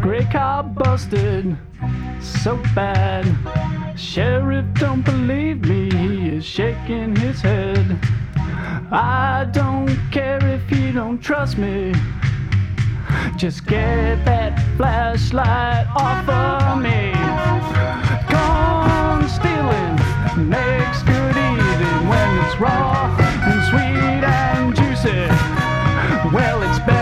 Gray car busted so bad. Sheriff don't believe me, he is shaking his head. I don't care if you don't trust me, just get that flashlight off of me. Corn stealing makes good eating when it's raw and sweet and juicy. Well, it's better